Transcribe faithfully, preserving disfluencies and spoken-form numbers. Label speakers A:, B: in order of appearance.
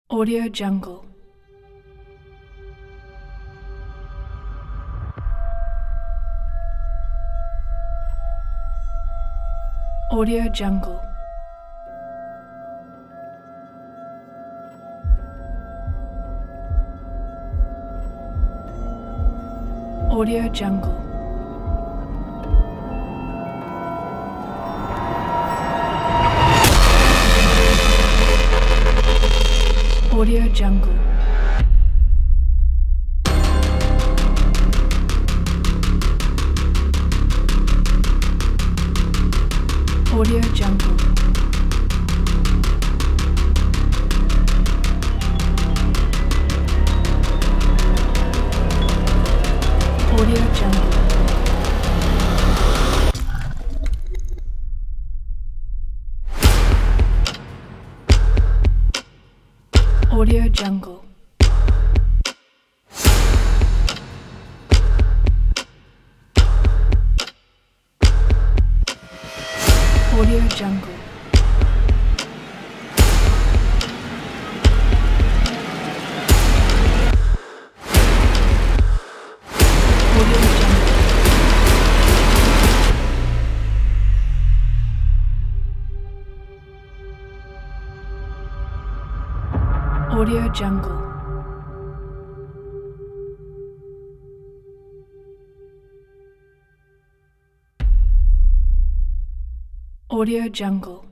A: Audio Jungle. Audio Jungle. Audio Jungle. Audio Jungle. Audio Jungle. Audio Jungle. Audio Jungle. Audio Jungle. Audio Jungle. Audio Jungle.